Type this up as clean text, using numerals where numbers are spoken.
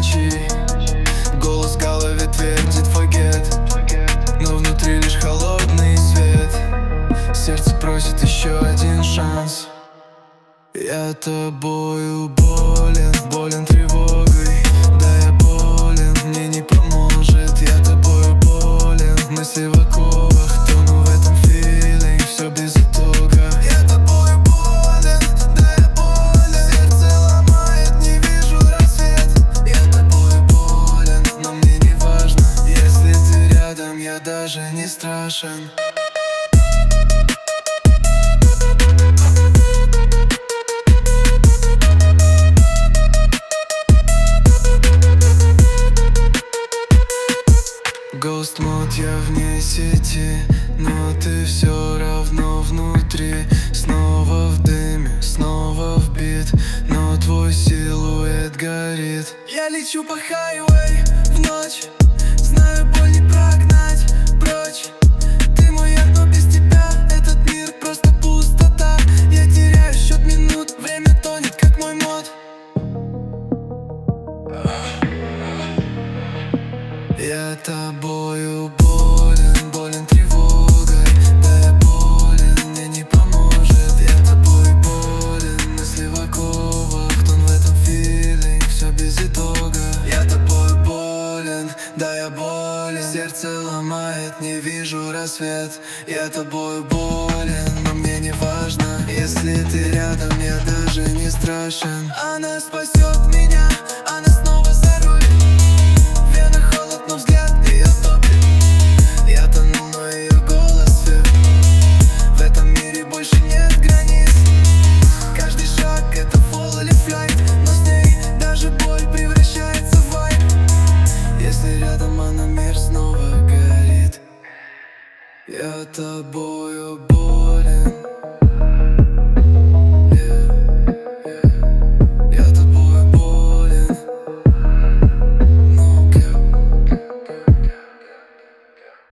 ночей. Голос в голове твердит forget, но внутри лишь холодный свет. Сердце просит еще один шанс. Я тобою болен, болен тревогой. Да, я болен, мне не поможет. Я тобою болен, мысли в оковах, тону в этом филинг, все без итога. Я тобою болен, да, я болен. Сердце ломает, не вижу рассвет. Я тобою болен, но мне не важно. Если ты рядом, я даже не страшен. Ghost мод, я вне сети, но ты все равно внутри. Снова в дыме, снова в бит, но твой силуэт горит. Я лечу по хайвей в ночь, знаю, боль не прогнать прочь. Ты мой яд, но без тебя этот мир просто пустота. Я теряю счет минут, время тонет, как мой мод. Я тобою болен, болен тревогой. Да, я болен, мне не поможет. Я тобой болен, мысли в оковах, тон в этом филинг, все без итога. Я тобой болен, да, я болен. Сердце ломает, не вижу рассвет. Я тобой болен, но мне не важно. Если ты рядом, я даже не страшен. Она спасет меня, она снова за руль. Но взгляд ее топит. Я тону, но ее голос фир. В этом мире больше нет границ. Каждый шаг это фол или флайт, но с ней даже боль превращается в вайб. Если рядом она, мир снова горит. Я тобою болен.